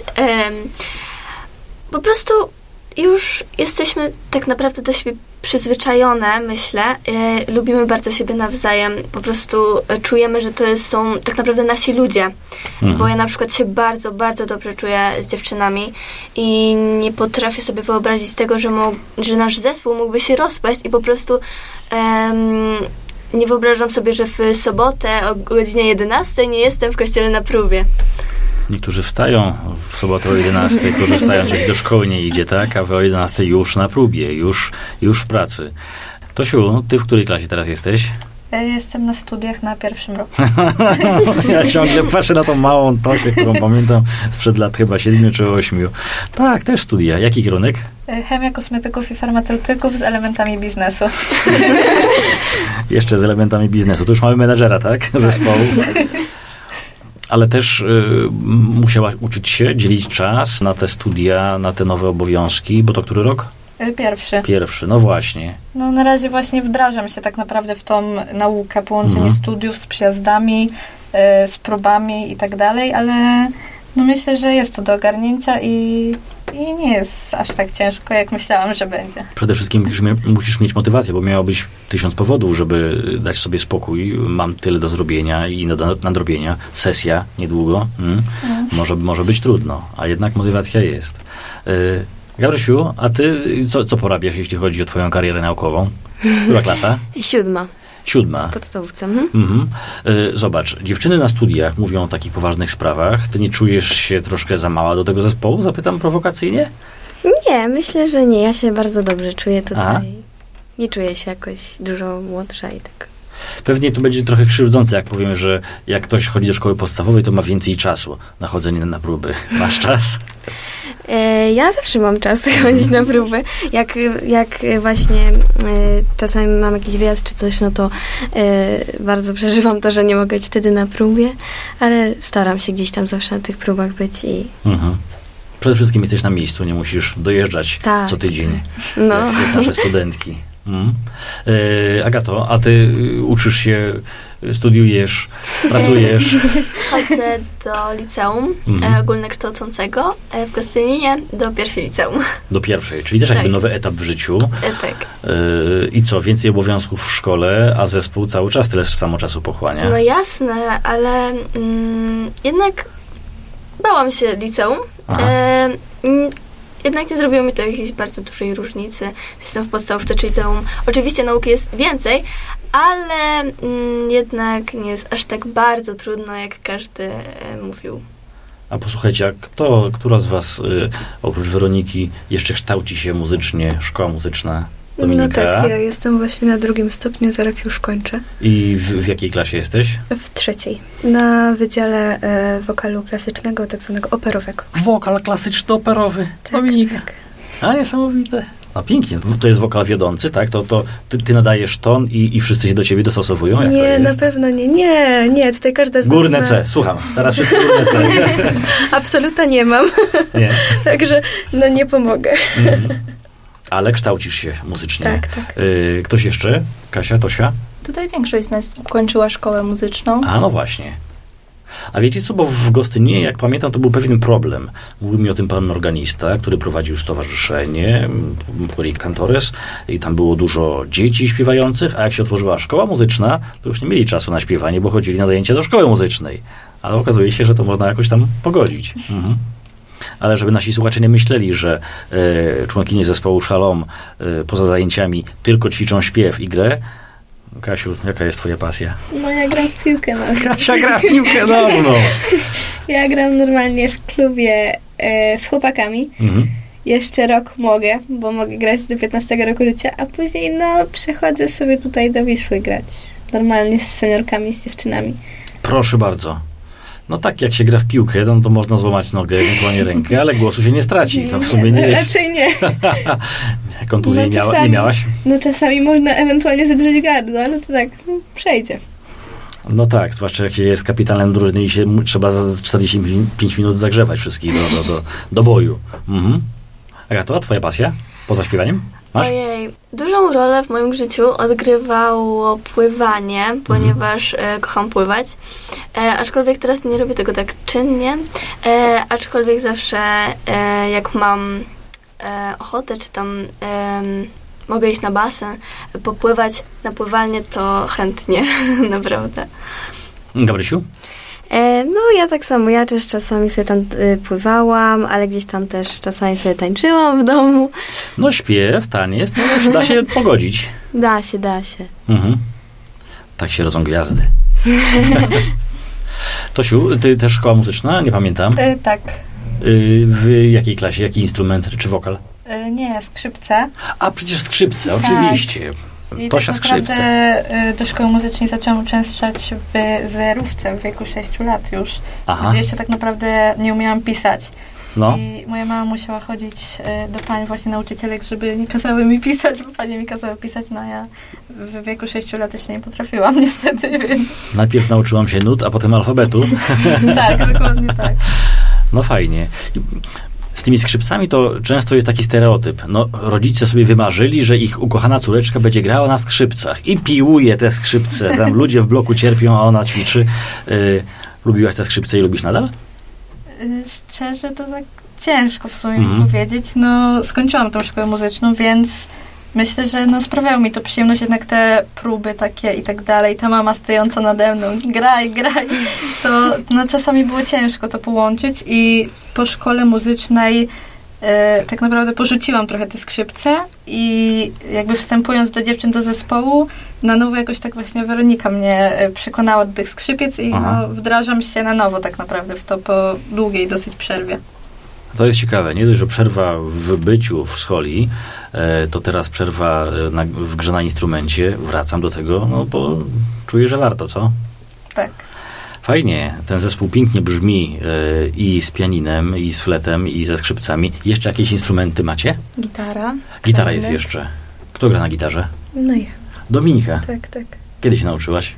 Po prostu już jesteśmy tak naprawdę do siebie przyzwyczajone, myślę. Lubimy bardzo siebie nawzajem. Po prostu czujemy, że są tak naprawdę nasi ludzie. Bo ja na przykład się bardzo, bardzo dobrze czuję z dziewczynami i nie potrafię sobie wyobrazić tego, że nasz zespół mógłby się rozpaść i po prostu nie wyobrażam sobie, że w sobotę o godzinie 11 nie jestem w kościele na próbie. Niektórzy wstają w sobotę o 11, korzystając, że do szkoły nie idzie, tak? A wy o 11 już na próbie, już w pracy. Tosiu, ty w której klasie teraz jesteś? Jestem na studiach na 1. roku. Ja ciągle patrzę na tą małą Tosię, którą pamiętam sprzed lat chyba 7 czy 8. Tak, też studia. Jaki kierunek? Chemia kosmetyków i farmaceutyków z elementami biznesu. Jeszcze z elementami biznesu. To już mamy menedżera, tak? Zespołu. Ale też musiałaś uczyć się, dzielić czas na te studia, na te nowe obowiązki, bo to który rok? 1. 1, no właśnie. No na razie właśnie wdrażam się tak naprawdę w tą naukę, połączenie studiów z przyjazdami, z próbami i tak dalej, ale no myślę, że jest to do ogarnięcia i nie jest aż tak ciężko, jak myślałam, że będzie. Przede wszystkim musisz mieć motywację, bo miałabyś 1000 powodów, żeby dać sobie spokój. Mam tyle do zrobienia i do nadrobienia. Sesja niedługo. Może być trudno, a jednak motywacja jest. Gabrysiu, a ty co porabiasz, jeśli chodzi o twoją karierę naukową? Która klasa? 7. 7. W podstawówce. Zobacz, dziewczyny na studiach mówią o takich poważnych sprawach. Ty nie czujesz się troszkę za mała do tego zespołu? Zapytam prowokacyjnie? Nie, myślę, że nie. Ja się bardzo dobrze czuję tutaj. Aha. Nie czuję się jakoś dużo młodsza i tak. Pewnie to będzie trochę krzywdzące, jak powiemy, że jak ktoś chodzi do szkoły podstawowej, to ma więcej czasu na chodzenie na próby. Masz czas? Ja zawsze mam czas chodzić na próby. Jak właśnie czasami mam jakiś wyjazd czy coś, no to bardzo przeżywam to, że nie mogę być wtedy na próbie, ale staram się gdzieś tam zawsze na tych próbach być i... Przede wszystkim jesteś na miejscu, nie musisz dojeżdżać co tydzień, jak nasze studentki. Agato, a ty uczysz się, studiujesz, pracujesz? Chodzę do liceum ogólnokształcącego w Gostyninie do 1. liceum. Do 1, czyli też jakby nowy etap w życiu. Tak. I co, więcej obowiązków w szkole, a zespół cały czas tyle samo czasu pochłania? No jasne, ale jednak bałam się liceum. Jednak nie zrobiło mi to jakiejś bardzo dużej różnicy. Jestem w podstawówce czy liceum. Oczywiście nauki jest więcej, ale jednak nie jest aż tak bardzo trudno, jak każdy mówił. A posłuchajcie, która z was, oprócz Weroniki, jeszcze kształci się muzycznie, szkoła muzyczna? Dominika? No tak, ja jestem właśnie na 2. stopniu, za rok już kończę. I w jakiej klasie jesteś? W 3. Na Wydziale Wokalu Klasycznego, tak zwanego operowego. Wokal klasyczno-operowy, tak, Dominika. Tak. A niesamowite. A pięknie. To jest wokal wiodący, tak? To ty nadajesz ton i wszyscy się do ciebie dostosowują? Jak nie, to jest? Na pewno nie. Nie, tutaj każda z nas górne C, słucham. Teraz wszyscy górne C. Absolutnie nie mam. Nie. Także nie pomogę. Ale kształcisz się muzycznie. Tak. Ktoś jeszcze? Kasia, Tosia? Tutaj większość z nas ukończyła szkołę muzyczną. A, no właśnie. A wiecie co, bo w Gostyninie, jak pamiętam, to był pewien problem. Mówił mi o tym pan organista, który prowadził stowarzyszenie, Chórik Cantores, i tam było dużo dzieci śpiewających, a jak się otworzyła szkoła muzyczna, to już nie mieli czasu na śpiewanie, bo chodzili na zajęcia do szkoły muzycznej. Ale okazuje się, że to można jakoś tam pogodzić. Ale żeby nasi słuchacze nie myśleli, że członkinie zespołu Shalom poza zajęciami tylko ćwiczą śpiew i grę. Kasiu, jaka jest twoja pasja? No ja gram w piłkę nożną. Kasia gra w piłkę nożną. Ja gram normalnie w klubie z chłopakami. Jeszcze rok mogę, bo mogę grać do 15 roku życia, a później przechodzę sobie tutaj do Wisły grać. Normalnie z seniorkami, z dziewczynami. Proszę bardzo. No tak, jak się gra w piłkę, no to można złamać nogę, ewentualnie rękę, ale głosu się nie straci. To w sumie nie jest... Raczej nie. Kontuzji nie miałaś? No czasami można ewentualnie zedrzeć gardło, ale to tak przejdzie. No tak, zwłaszcza jak się jest kapitanem drużyny i się trzeba za 45 minut zagrzewać wszystkich do boju. Agato, a twoja pasja poza śpiewaniem? Masz? Ojej, dużą rolę w moim życiu odgrywało pływanie, ponieważ kocham pływać. Aczkolwiek teraz nie robię tego tak czynnie, aczkolwiek zawsze jak mam ochotę, czy tam mogę iść na basen, popływać na pływalnię, to chętnie, naprawdę. Gabrysiu? No ja tak samo, ja też czasami sobie tam pływałam, ale gdzieś tam też czasami sobie tańczyłam w domu. No śpiew, taniec, no już da się pogodzić. Da się. Tak się rodzą gwiazdy. Tosiu, ty też szkoła muzyczna? Nie pamiętam. Tak. W jakiej klasie? Jaki instrument? Czy wokal? Nie, skrzypce. A przecież skrzypce, oczywiście. I Tosia tak skrzypce. Do szkoły muzycznej zaczęłam uczęszczać w zerówce w wieku 6 lat już. Gdzie jeszcze tak naprawdę nie umiałam pisać. No. I moja mama musiała chodzić do pań właśnie nauczycielek, żeby nie kazały mi pisać, bo panie mi kazały pisać, no ja w wieku 6 lat jeszcze nie potrafiłam niestety, więc... Najpierw nauczyłam się nut, a potem alfabetu. Tak, dokładnie tak. No fajnie. Z tymi skrzypcami to często jest taki stereotyp. No, rodzice sobie wymarzyli, że ich ukochana córeczka będzie grała na skrzypcach i piłuje te skrzypce. Tam ludzie w bloku cierpią, a ona ćwiczy. Lubiłaś te skrzypce i lubisz nadal? Szczerze to tak ciężko w sumie mi powiedzieć. No, skończyłam tą szkołę muzyczną, więc myślę, że no, sprawiało mi to przyjemność jednak te próby takie i tak dalej. Ta mama stojąca nade mną, graj. To no, czasami było ciężko to połączyć i po szkole muzycznej tak naprawdę porzuciłam trochę te skrzypce i jakby wstępując do dziewczyn do zespołu, na nowo jakoś tak właśnie Weronika mnie przekonała do tych skrzypiec i no, wdrażam się na nowo tak naprawdę w to po długiej dosyć przerwie. To jest ciekawe. Nie dość, że przerwa w byciu w scholi, to teraz przerwa w grze na instrumencie. Wracam do tego, no bo czuję, że warto, co? Tak. Fajnie. Ten zespół pięknie brzmi i z pianinem, i z fletem, i ze skrzypcami. Jeszcze jakieś instrumenty macie? Gitara. Gitara jest jeszcze. Kto gra na gitarze? No ja. Dominika. Tak. Kiedy się nauczyłaś?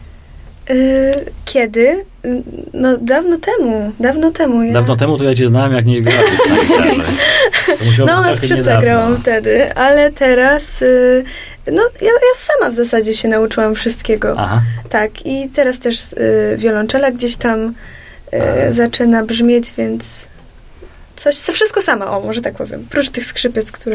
Kiedy? No dawno temu. Ja... Dawno temu to ja cię znałem, jak nie grałeś na gitarze. No na skrzypcach grałam wtedy, ale teraz no ja sama w zasadzie się nauczyłam wszystkiego. Aha. Tak, i teraz też wiolonczela gdzieś tam zaczyna brzmieć, więc wszystko sama, może tak powiem. Prócz tych skrzypiec, które...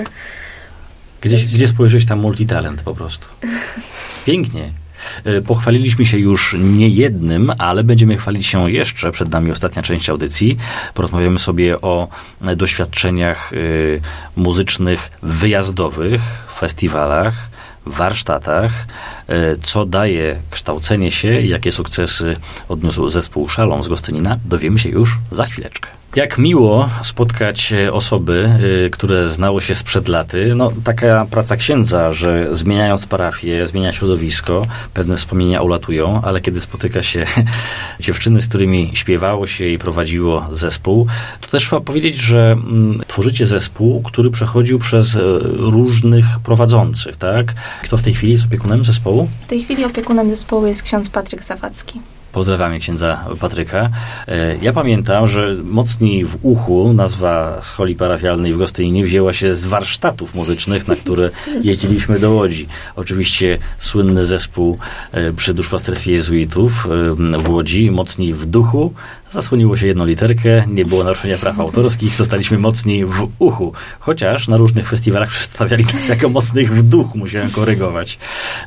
Gdzie spojrzeć tam multitalent po prostu. Pięknie. Pochwaliliśmy się już nie jednym, ale będziemy chwalić się jeszcze. Przed nami ostatnia część audycji. Porozmawiamy sobie o doświadczeniach muzycznych wyjazdowych, festiwalach, warsztatach, co daje kształcenie się i jakie sukcesy odniósł zespół Szalon z Gostynina. Dowiemy się już za chwileczkę. Jak miło spotkać osoby, które znało się sprzed laty. No, taka praca księdza, że zmieniając parafię, zmienia środowisko, pewne wspomnienia ulatują, ale kiedy spotyka się dziewczyny, z którymi śpiewało się i prowadziło zespół, to też trzeba powiedzieć, że tworzycie zespół, który przechodził przez różnych prowadzących, tak? Kto w tej chwili jest opiekunem zespołu? W tej chwili opiekunem zespołu jest ksiądz Patryk Zawadzki. Pozdrawiamy księdza Patryka. Ja pamiętam, że mocniej w uchu nazwa scholi parafialnej w Gostyninie wzięła się z warsztatów muzycznych, na które jeździliśmy do Łodzi. Oczywiście słynny zespół przy duszpasterstwie jezuitów w Łodzi, mocniej w duchu. Zasłoniło się jedną literkę, nie było naruszenia praw autorskich, zostaliśmy mocniej w uchu. Chociaż na różnych festiwalach przedstawiali nas jako mocnych w duchu, musiałem korygować.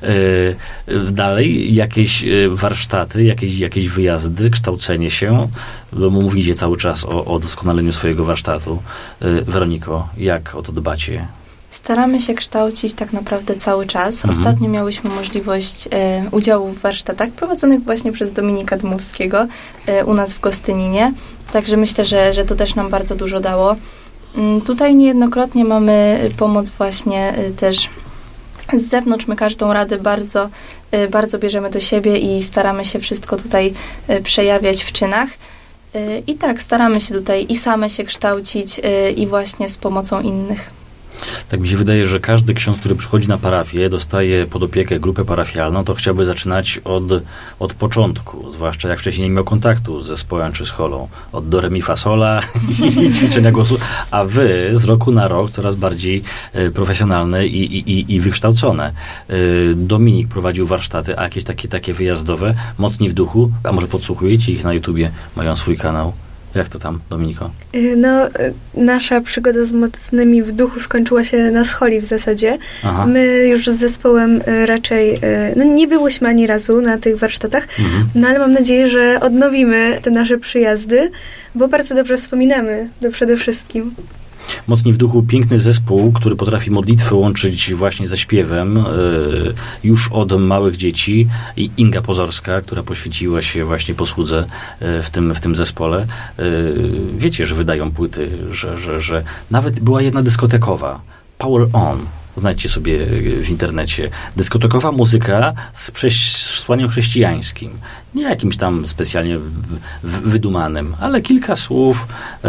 Dalej jakieś warsztaty, jakieś wyjazdy, kształcenie się, bo mówicie cały czas o doskonaleniu swojego warsztatu. Weroniko, jak o to dbacie? Staramy się kształcić tak naprawdę cały czas. Ostatnio miałyśmy możliwość udziału w warsztatach prowadzonych właśnie przez Dominika Dmowskiego u nas w Gostyninie. Także myślę, że to też nam bardzo dużo dało. Tutaj niejednokrotnie mamy pomoc właśnie też z zewnątrz. My każdą radę bardzo bierzemy do siebie i staramy się wszystko tutaj przejawiać w czynach. I tak, staramy się tutaj i same się kształcić i właśnie z pomocą innych. Tak mi się wydaje, że każdy ksiądz, który przychodzi na parafię, dostaje pod opiekę grupę parafialną, to chciałby zaczynać od początku, zwłaszcza jak wcześniej nie miał kontaktu z zespołem czy z cholą. Od do re mi fa sola i ćwiczenia głosu, a wy z roku na rok coraz bardziej profesjonalne i wykształcone. Dominik prowadził warsztaty, a jakieś takie wyjazdowe, Mocni w duchu, a może podsłuchujecie ich na YouTubie, mają swój kanał. Jak to tam, Dominiko? Nasza przygoda z Mocnymi w duchu skończyła się na Scholi w zasadzie. Aha. My już z zespołem raczej nie byłyśmy ani razu na tych warsztatach, ale mam nadzieję, że odnowimy te nasze przyjazdy, bo bardzo dobrze wspominamy to przede wszystkim. Mocni w duchu, piękny zespół, który potrafi modlitwę łączyć właśnie ze śpiewem już od małych dzieci. I Inga Pozorska, która poświęciła się właśnie posłudze w tym zespole. Wiecie, że wydają płyty, że nawet była jedna dyskotekowa, Power On. Znajdźcie sobie w internecie. Dyskotekowa muzyka z przesłaniem chrześcijańskim. Nie jakimś tam specjalnie wydumanym, ale kilka słów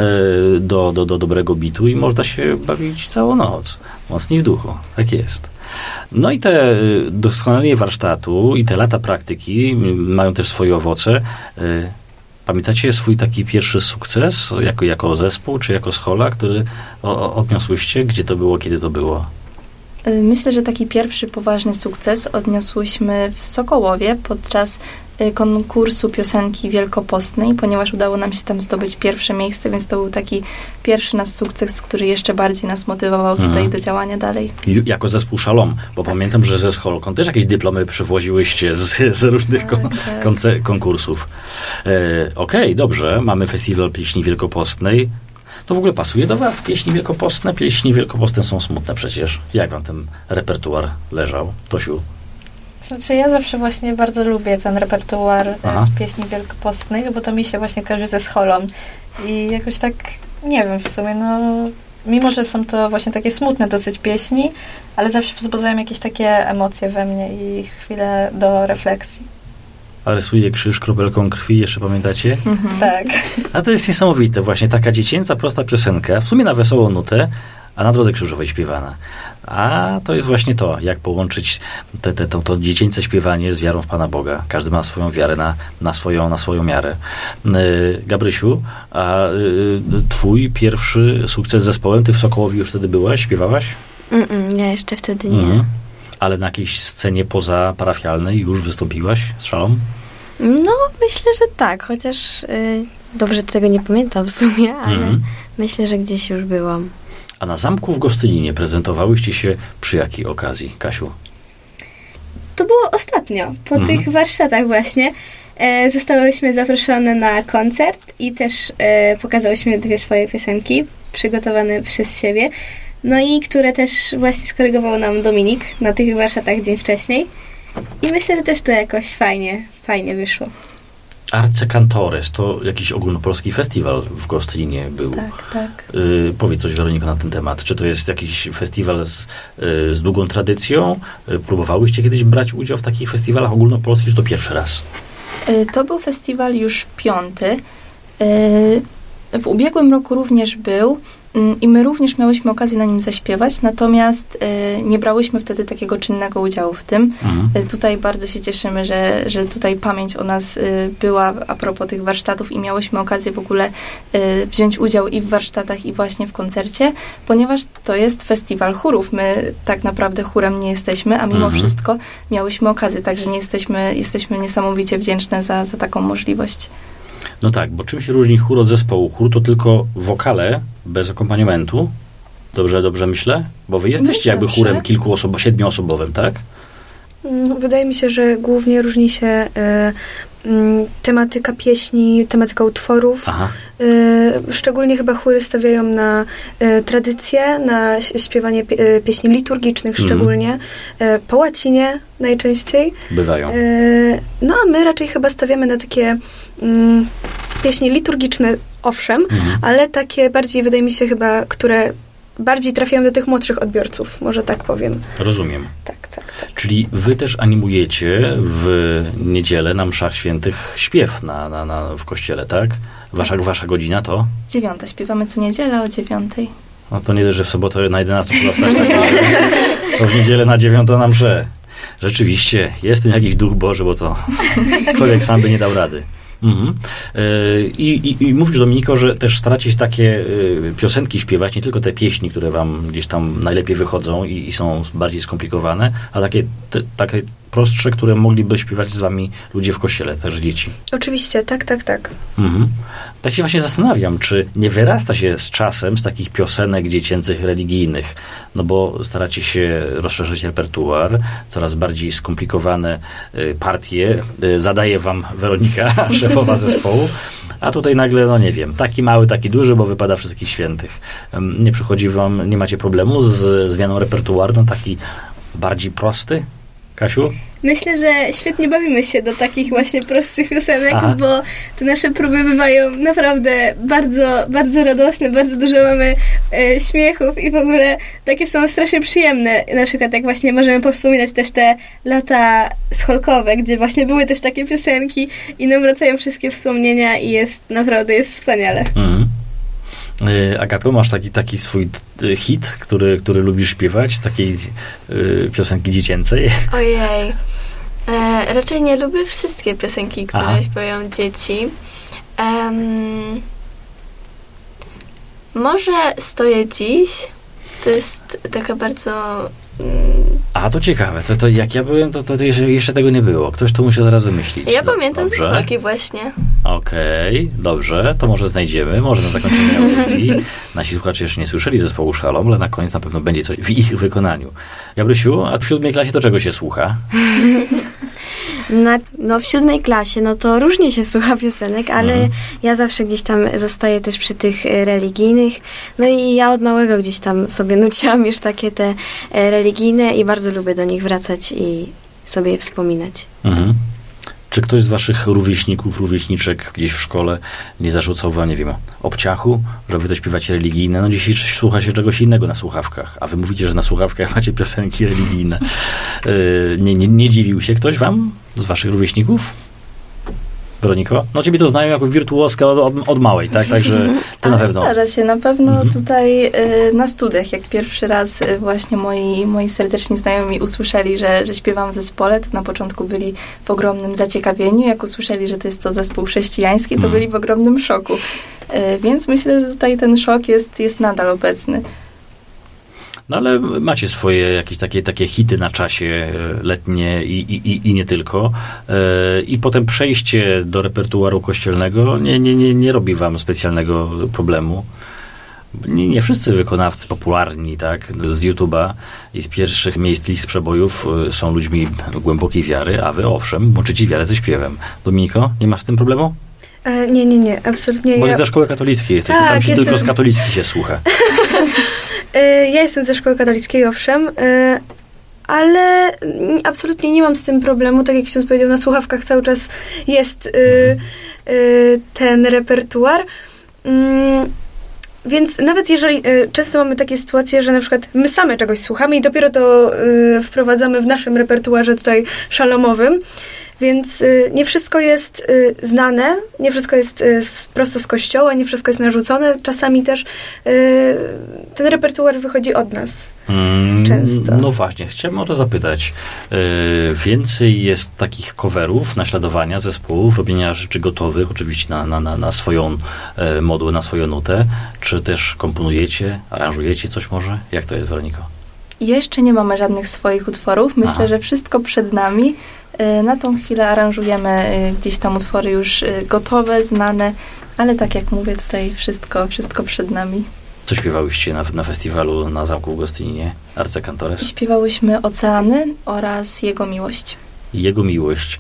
do dobrego bitu i można się bawić całą noc. Mocni w duchu. Tak jest. No i te doskonalenie warsztatu i te lata praktyki mają też swoje owoce. Pamiętacie swój taki pierwszy sukces jako zespół, czy jako schola, który odniosłyście? Gdzie to było, kiedy to było? Myślę, że taki pierwszy poważny sukces odniosłyśmy w Sokołowie podczas konkursu piosenki wielkopostnej, ponieważ udało nam się tam zdobyć pierwsze miejsce, więc to był taki pierwszy nasz sukces, który jeszcze bardziej nas motywował tutaj do działania dalej. Jako zespół Szalom, bo pamiętam, że ze Scholką też jakieś dyplomy przywoziłyście z różnych konkursów. Okej, dobrze, mamy festiwal pieśni wielkopostnej. To w ogóle pasuje do was? Pieśni wielkopostne? Pieśni wielkopostne są smutne przecież. Jak wam ten repertuar leżał? Tosiu? Znaczy ja zawsze właśnie bardzo lubię ten repertuar z pieśni wielkopostnych, bo to mi się właśnie kojarzy ze Scholą. I jakoś tak, nie wiem w sumie, mimo że są to właśnie takie smutne dosyć pieśni, ale zawsze wzbudzają jakieś takie emocje we mnie i chwilę do refleksji. A rysuje krzyż kropelką krwi, jeszcze pamiętacie? Tak. A to jest niesamowite. Właśnie taka dziecięca, prosta piosenka, w sumie na wesołą nutę, a na drodze krzyżowej śpiewana. A to jest właśnie to, jak połączyć to dziecięce śpiewanie z wiarą w Pana Boga. Każdy ma swoją wiarę na swoją miarę. Gabrysiu, a twój pierwszy sukces z zespołem, ty w Sokołowie już wtedy byłaś, śpiewałaś? Ja jeszcze wtedy nie. Ale na jakiejś scenie pozaparafialnej już wystąpiłaś z Szalom? No, myślę, że tak, chociaż dobrze tego nie pamiętam w sumie, ale myślę, że gdzieś już byłam. A na zamku w Gostylinie prezentowałyście się przy jakiej okazji, Kasiu? To było ostatnio, po tych warsztatach właśnie. Zostałyśmy zaproszone na koncert i też pokazałyśmy 2 swoje piosenki przygotowane przez siebie. No i które też właśnie skorygował nam Dominik na tych warsztatach dzień wcześniej. I myślę, że też to jakoś fajnie wyszło. Arce Cantores to jakiś ogólnopolski festiwal w Gostylinie był. Tak. Powiedz coś, Weroniko, na ten temat. Czy to jest jakiś festiwal z długą tradycją? Próbowałyście kiedyś brać udział w takich festiwalach ogólnopolskich, czy to pierwszy raz? To był festiwal już 5. W ubiegłym roku również był i my również miałyśmy okazję na nim zaśpiewać, natomiast nie brałyśmy wtedy takiego czynnego udziału w tym. Tutaj bardzo się cieszymy, że tutaj pamięć o nas była a propos tych warsztatów i miałyśmy okazję w ogóle wziąć udział i w warsztatach, i właśnie w koncercie, ponieważ to jest festiwal chórów. My tak naprawdę chórem nie jesteśmy, a mimo wszystko miałyśmy okazję, także jesteśmy niesamowicie wdzięczne za taką możliwość. No tak, bo czym się różni chór od zespołu? Chór to tylko wokale, bez akompaniamentu. Dobrze myślę? Bo wy jesteście jakby chórem 7-osobowym, tak? Wydaje mi się, że głównie różni się tematyka pieśni, tematyka utworów. Szczególnie chyba chóry stawiają na tradycję, na śpiewanie pieśni liturgicznych szczególnie, po łacinie najczęściej. Bywają. No a my raczej chyba stawiamy na takie pieśni liturgiczne, owszem, ale takie bardziej, wydaje mi się chyba, które bardziej trafiają do tych młodszych odbiorców, może tak powiem. Rozumiem. Tak. Czyli wy też animujecie w niedzielę na mszach świętych śpiew w kościele, tak? Wasza godzina to? 9. Śpiewamy co niedzielę o 9. No to nie dość, że w sobotę na 11 trzeba wstać, to w niedzielę na 9 na mszę. Rzeczywiście, jest ten jakiś duch Boży, bo to człowiek sam by nie dał rady. Mhm. I mówisz, Dominiko, że też staracie się takie piosenki śpiewać, nie tylko te pieśni, które wam gdzieś tam najlepiej wychodzą i są bardziej skomplikowane, a takie prostsze, które mogliby śpiewać z wami ludzie w kościele, też dzieci. Oczywiście, tak. Mhm. Tak się właśnie zastanawiam, czy nie wyrasta się z czasem z takich piosenek dziecięcych, religijnych, no bo staracie się rozszerzyć repertuar, coraz bardziej skomplikowane partie zadaje wam Weronika, szefowa zespołu, a tutaj nagle, no nie wiem, taki mały, taki duży, bo wypada Wszystkich Świętych. Nie przychodzi wam, nie macie problemu z zmianą repertuaru, no taki bardziej prosty? Kasiu? Myślę, że świetnie bawimy się do takich właśnie prostszych piosenek, bo te nasze próby bywają naprawdę bardzo, bardzo radosne, bardzo dużo mamy śmiechów i w ogóle takie są strasznie przyjemne. Na przykład jak właśnie możemy powspominać też te lata scholkowe, gdzie właśnie były też takie piosenki i nam wracają wszystkie wspomnienia i jest wspaniale. Mhm. Agato, masz taki swój hit, który lubisz śpiewać, takiej piosenki dziecięcej? Ojej. Raczej nie lubię wszystkie piosenki, które śpiewają dzieci. Może Stoję dziś. To jest taka bardzo... A, to ciekawe. To jak ja byłem, to jeszcze tego nie było. Ktoś to musiał zaraz wymyślić. Ja pamiętam ze scholki właśnie. Okej, dobrze. To może znajdziemy. Może na zakończenie audycji. Nasi słuchacze jeszcze nie słyszeli zespołu Szalom, ale na koniec na pewno będzie coś w ich wykonaniu. Gabrysiu, a w 7. klasie to czego się słucha? W 7. klasie, no to różnie się słucha piosenek, ale ja zawsze gdzieś tam zostaję też przy tych religijnych. No i ja od małego gdzieś tam sobie nuciłam już takie te religijne i bardzo lubię do nich wracać i sobie je wspominać. Mhm. Czy ktoś z waszych rówieśniczek gdzieś w szkole nie zarzucał wam, nie wiem, obciachu, że wy to śpiewacie religijne? No dzisiaj słucha się czegoś innego na słuchawkach, a wy mówicie, że na słuchawkach macie piosenki religijne. Nie dziwił się ktoś wam z waszych rówieśników? Weroniko? No ciebie to znają jako wirtuoska od małej, tak? Także to na pewno. Zdarza się. Na pewno tutaj na studiach, jak pierwszy raz właśnie moi serdeczni znajomi usłyszeli, że śpiewam w zespole, to na początku byli w ogromnym zaciekawieniu. Jak usłyszeli, że to jest to zespół chrześcijański, to byli w ogromnym szoku. Więc myślę, że tutaj ten szok jest nadal obecny. No ale macie swoje jakieś takie hity na czasie letnie i nie tylko. I potem przejście do repertuaru kościelnego nie robi wam specjalnego problemu. Nie wszyscy wykonawcy popularni, tak, z YouTube'a i z pierwszych miejsc list przebojów są ludźmi głębokiej wiary, a wy owszem, łączycie wiarę ze śpiewem. Dominiko, nie masz z tym problemu? Nie, absolutnie. Bo ze szkoły katolickiej jesteś, tak, tam się tylko z katolickich się słucha. Ja jestem ze szkoły katolickiej, owszem, ale absolutnie nie mam z tym problemu. Tak jak ksiądz powiedział, na słuchawkach cały czas jest ten repertuar. Więc nawet jeżeli często mamy takie sytuacje, że na przykład my same czegoś słuchamy i dopiero to wprowadzamy w naszym repertuarze tutaj szalomowym, więc nie wszystko jest znane, nie wszystko jest prosto z kościoła, nie wszystko jest narzucone. Czasami też ten repertuar wychodzi od nas często. No właśnie, chciałem o to zapytać. Więcej jest takich coverów, naśladowania zespołów, robienia rzeczy gotowych, oczywiście na swoją modłę, na swoją nutę. Czy też komponujecie, aranżujecie coś może? Jak to jest, Weroniko? Jeszcze nie mamy żadnych swoich utworów. Myślę, że wszystko przed nami. Na tą chwilę aranżujemy gdzieś tam utwory już gotowe, znane, ale tak jak mówię, tutaj wszystko przed nami. Co śpiewałyście na festiwalu na Zamku w Gostyninie, Arce Cantores? Śpiewałyśmy Oceany oraz Jego miłość. Jego miłość.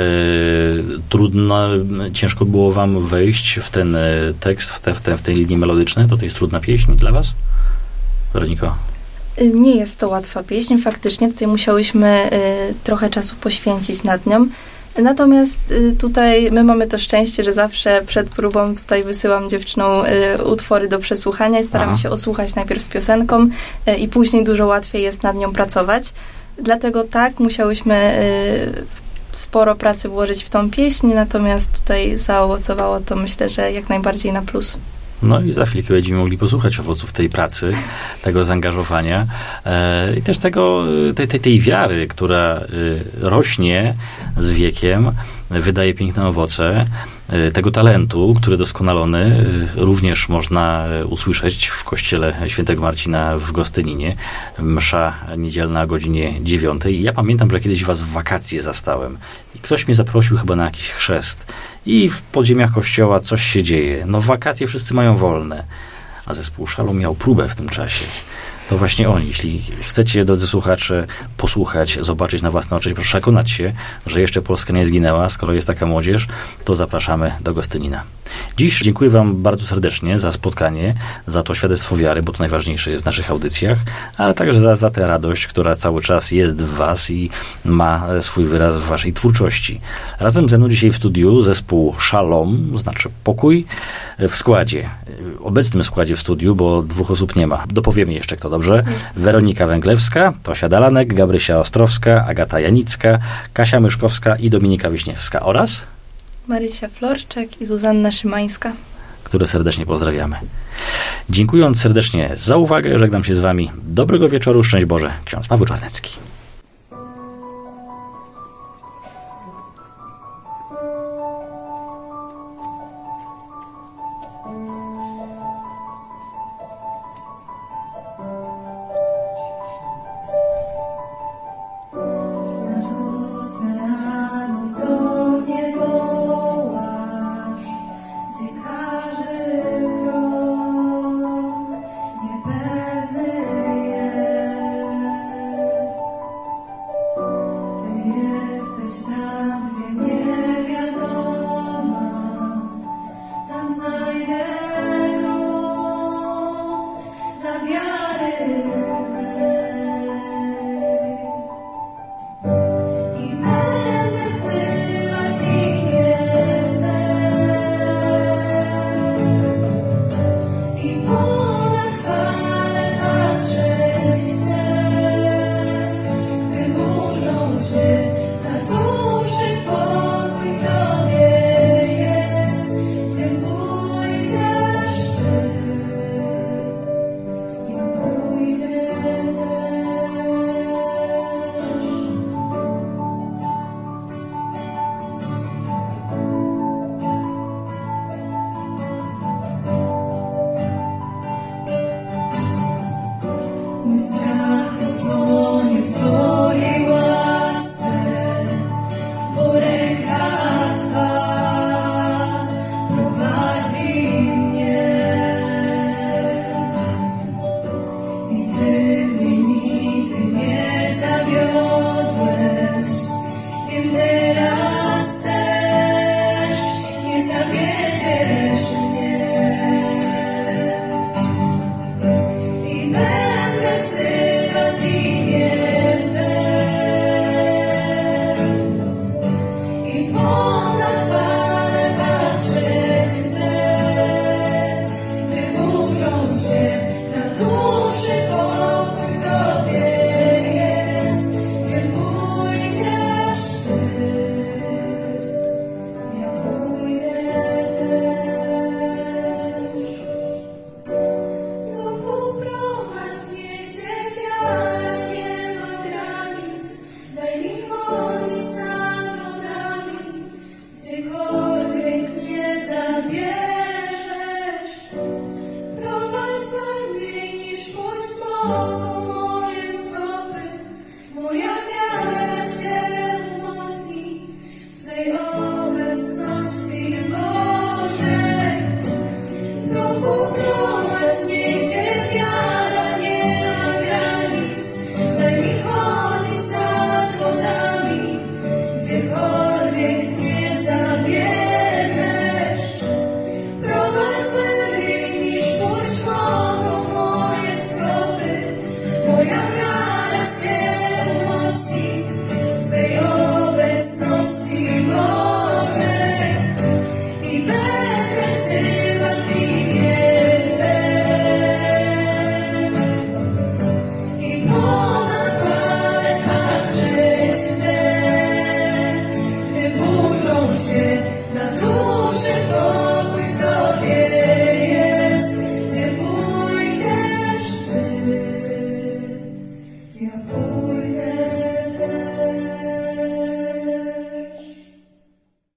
Ciężko było wam wejść w ten tekst, w tej linii melodycznej? To jest trudna pieśń dla was? Weroniko? Nie jest to łatwa pieśń, faktycznie. Tutaj musiałyśmy trochę czasu poświęcić nad nią. Natomiast tutaj my mamy to szczęście, że zawsze przed próbą tutaj wysyłam dziewczynom utwory do przesłuchania i staramy się osłuchać najpierw z piosenką i później dużo łatwiej jest nad nią pracować. Dlatego tak, musiałyśmy sporo pracy włożyć w tą pieśń, natomiast tutaj zaowocowało to, myślę, że jak najbardziej na plus. No i za chwilkę będziemy mogli posłuchać owoców tej pracy, tego zaangażowania i też tej wiary, która rośnie z wiekiem, wydaje piękne owoce, tego talentu, który doskonalony również można usłyszeć w kościele świętego Marcina w Gostyninie. Msza niedzielna o godzinie 9. I ja pamiętam, że kiedyś was w wakacje zastałem i ktoś mnie zaprosił chyba na jakiś chrzest i w podziemiach kościoła coś się dzieje. No w wakacje wszyscy mają wolne, a zespół Szalom miał próbę w tym czasie. To właśnie oni. Jeśli chcecie, drodzy słuchacze, posłuchać, zobaczyć na własne oczy, przekonać się, że jeszcze Polska nie zginęła, skoro jest taka młodzież, to zapraszamy do Gostynina. Dziś dziękuję wam bardzo serdecznie za spotkanie, za to świadectwo wiary, bo to najważniejsze w naszych audycjach, ale także za tę radość, która cały czas jest w was i ma swój wyraz w waszej twórczości. Razem ze mną dzisiaj w studiu zespół Szalom, znaczy pokój, w składzie, obecnym składzie w studiu, bo 2 osób nie ma. Dopowiemy jeszcze kto, dobrze? Weronika Węglewska, Tosia Dalanek, Gabrysia Ostrowska, Agata Janicka, Kasia Myszkowska i Dominika Wiśniewska oraz Marysia Florczak i Zuzanna Szymańska, które serdecznie pozdrawiamy. Dziękując serdecznie za uwagę, żegnam się z wami. Dobrego wieczoru, szczęść Boże. Ksiądz Paweł Czarnecki.